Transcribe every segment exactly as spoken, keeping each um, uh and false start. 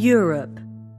Europe.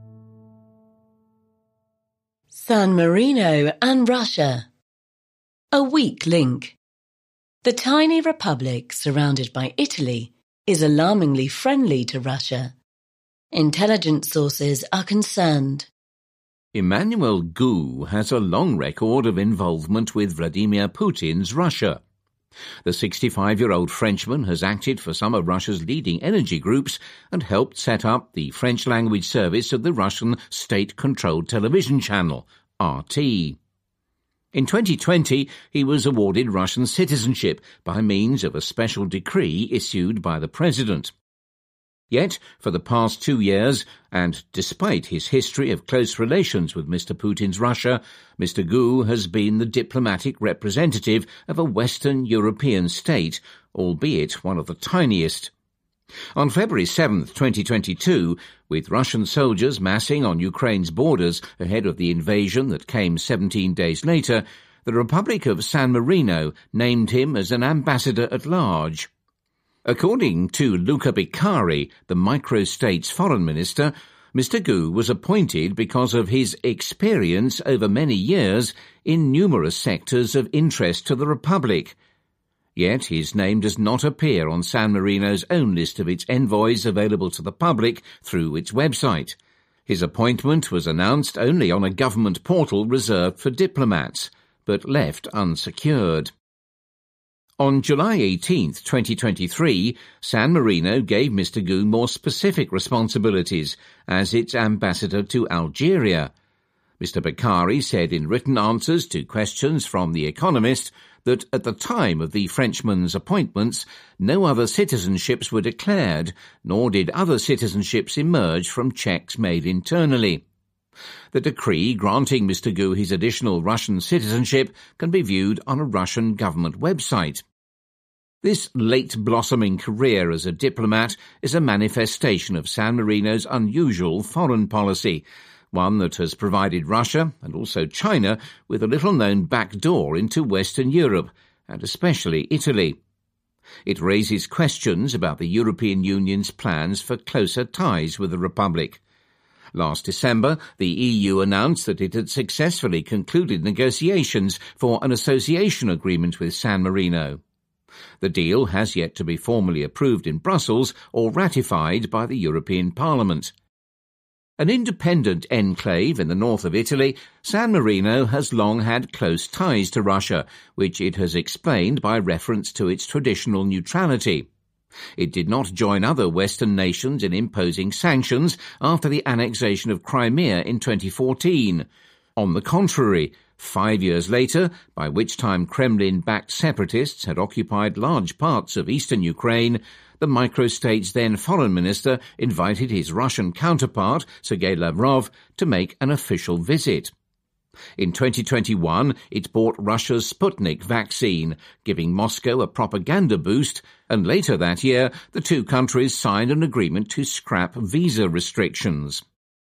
San Marino and Russia. A weak link. The tiny republic surrounded by Italy is alarmingly friendly to Russia. Intelligence sources are concerned. Emmanuel Gu has a long record of involvement with Vladimir Putin's Russia. The sixty-five-year-old Frenchman has acted for some of Russia's leading energy groups and helped set up the French-language service of the Russian state-controlled television channel, R T. In twenty twenty, he was awarded Russian citizenship by means of a special decree issued by the president. Yet, for the past two years, and despite his history of close relations with Mister Putin's Russia, Mister Gu has been the diplomatic representative of a Western European state, albeit one of the tiniest. On February seventh, twenty twenty-two, with Russian soldiers massing on Ukraine's borders ahead of the invasion that came seventeen days later, the Republic of San Marino named him as an ambassador at large. According to Luca Beccari, the microstate's foreign minister, Mister Gu was appointed because of his experience over many years in numerous sectors of interest to the Republic. Yet his name does not appear on San Marino's own list of its envoys available to the public through its website. His appointment was announced only on a government portal reserved for diplomats, but left unsecured. On July eighteenth, twenty twenty-three, San Marino gave Mister Gu more specific responsibilities as its ambassador to Algeria. Mister Beccari said in written answers to questions from The Economist that at the time of the Frenchman's appointments, no other citizenships were declared, nor did other citizenships emerge from checks made internally. The decree granting Mister Gu his additional Russian citizenship can be viewed on a Russian government website. This late-blossoming career as a diplomat is a manifestation of San Marino's unusual foreign policy, one that has provided Russia, and also China, with a little-known back door into Western Europe, and especially Italy. It raises questions about the European Union's plans for closer ties with the Republic. Last December, the E U announced that it had successfully concluded negotiations for an association agreement with San Marino. The deal has yet to be formally approved in Brussels or ratified by the European Parliament. An independent enclave in the north of Italy, San Marino has long had close ties to Russia, which it has explained by reference to its traditional neutrality. It did not join other Western nations in imposing sanctions after the annexation of Crimea in twenty fourteen. On the contrary, five years later, by which time Kremlin-backed separatists had occupied large parts of eastern Ukraine, the microstate's then foreign minister invited his Russian counterpart, Sergei Lavrov, to make an official visit. In twenty twenty-one, it bought Russia's Sputnik vaccine, giving Moscow a propaganda boost, and later that year, the two countries signed an agreement to scrap visa restrictions.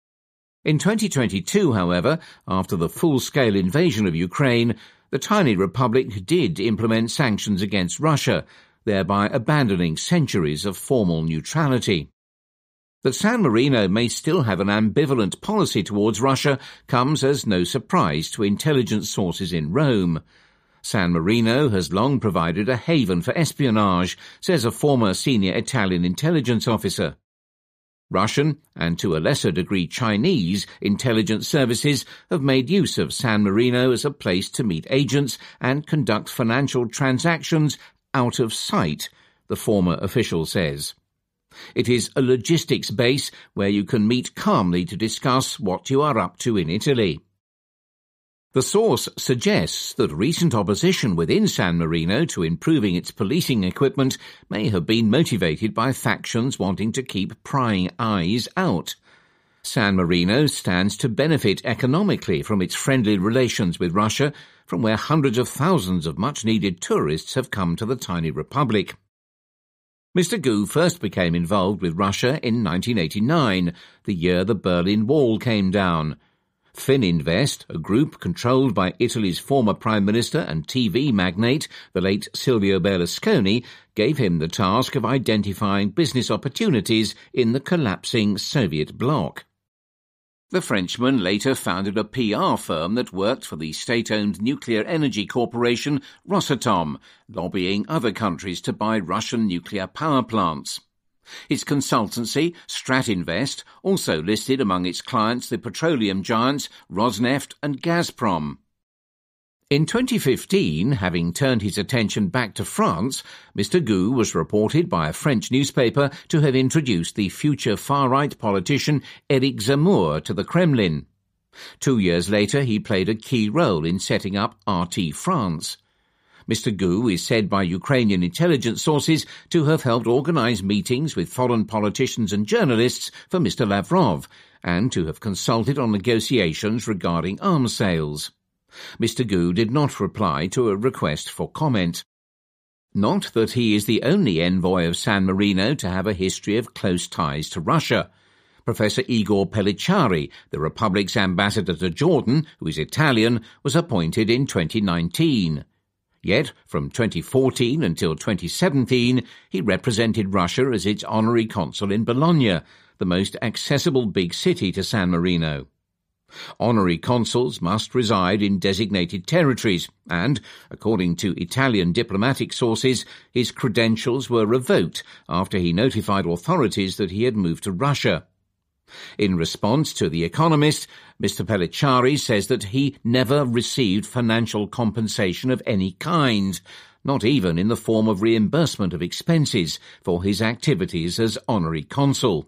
In twenty twenty-two, however, after the full-scale invasion of Ukraine, the tiny republic did implement sanctions against Russia, thereby abandoning centuries of formal neutrality. That San Marino may still have an ambivalent policy towards Russia comes as no surprise to intelligence sources in Rome. San Marino has long provided a haven for espionage, says a former senior Italian intelligence officer. Russian, and to a lesser degree Chinese, intelligence services have made use of San Marino as a place to meet agents and conduct financial transactions out of sight, the former official says. It is a logistics base where you can meet calmly to discuss what you are up to in Italy. The source suggests that recent opposition within San Marino to improving its policing equipment may have been motivated by factions wanting to keep prying eyes out. San Marino stands to benefit economically from its friendly relations with Russia, from where hundreds of thousands of much-needed tourists have come to the tiny republic. Mister Gu first became involved with Russia in nineteen eighty-nine, the year the Berlin Wall came down. Fininvest, a group controlled by Italy's former Prime Minister and T V magnate, the late Silvio Berlusconi, gave him the task of identifying business opportunities in the collapsing Soviet bloc. The Frenchman later founded a P R firm that worked for the state-owned nuclear energy corporation Rosatom, lobbying other countries to buy Russian nuclear power plants. His consultancy, Stratinvest, also listed among its clients the petroleum giants Rosneft and Gazprom. In twenty fifteen, having turned his attention back to France, Mister Gu was reported by a French newspaper to have introduced the future far-right politician Éric Zemmour to the Kremlin. Two years later, he played a key role in setting up R T France. Mister Gu is said by Ukrainian intelligence sources to have helped organize meetings with foreign politicians and journalists for Mister Lavrov, and to have consulted on negotiations regarding arms sales. Mister Gu did not reply to a request for comment. Not that he is the only envoy of San Marino to have a history of close ties to Russia. Professor Igor Pellicciari, the Republic's ambassador to Jordan, who is Italian, was appointed in twenty nineteen. Yet, from twenty fourteen until twenty seventeen, he represented Russia as its honorary consul in Bologna, the most accessible big city to San Marino. Honorary consuls must reside in designated territories, and, according to Italian diplomatic sources, his credentials were revoked after he notified authorities that he had moved to Russia. In response to The Economist, Mister Pellicciari says that he never received financial compensation of any kind, not even in the form of reimbursement of expenses for his activities as honorary consul.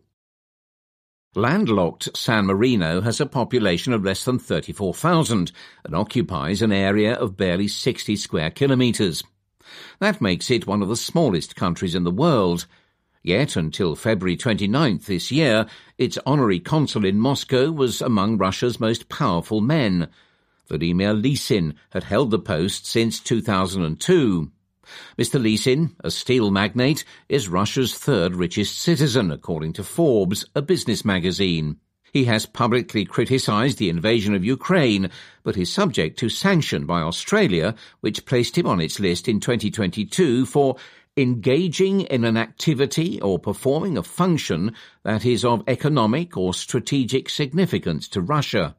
Landlocked San Marino has a population of less than thirty-four thousand and occupies an area of barely sixty square kilometres. That makes it one of the smallest countries in the world. Yet, until February twenty-ninth this year, its honorary consul in Moscow was among Russia's most powerful men. Vladimir Lysin had held the post since two thousand two. Mister Lysin, a steel magnate, is Russia's third richest citizen, according to Forbes, a business magazine. He has publicly criticised the invasion of Ukraine, but is subject to sanction by Australia, which placed him on its list in twenty twenty-two for engaging in an activity or performing a function that is of economic or strategic significance to Russia.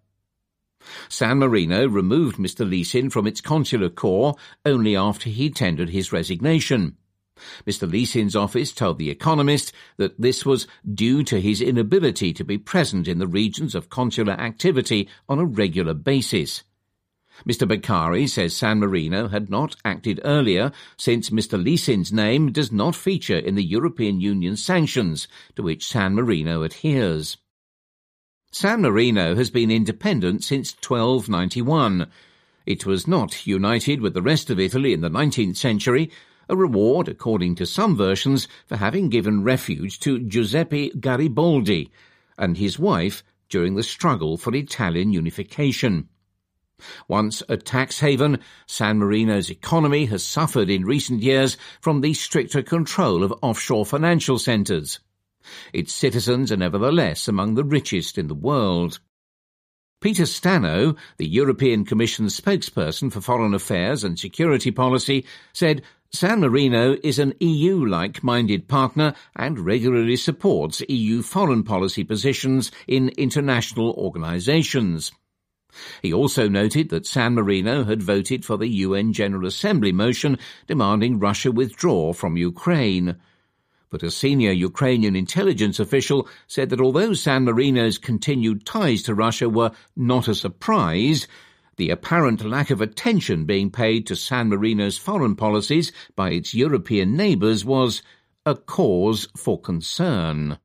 San Marino removed Mister Lysin from its consular corps only after he tendered his resignation. Mister Lysin's office told The Economist that this was due to his inability to be present in the regions of consular activity on a regular basis. Mister Beccari says San Marino had not acted earlier since Mister Lysin's name does not feature in the European Union sanctions to which San Marino adheres. San Marino has been independent since twelve ninety-one. It was not united with the rest of Italy in the nineteenth century, a reward, according to some versions, for having given refuge to Giuseppe Garibaldi and his wife during the struggle for Italian unification. Once a tax haven, San Marino's economy has suffered in recent years from the stricter control of offshore financial centres. Its citizens are nevertheless among the richest in the world. Peter Stano, the European Commission's spokesperson for foreign affairs and security policy, said San Marino is an E U-like minded partner and regularly supports E U foreign policy positions in international organisations. He also noted that San Marino had voted for the U N General Assembly motion demanding Russia withdraw from Ukraine. But a senior Ukrainian intelligence official said that although San Marino's continued ties to Russia were not a surprise, the apparent lack of attention being paid to San Marino's foreign policies by its European neighbours was a cause for concern.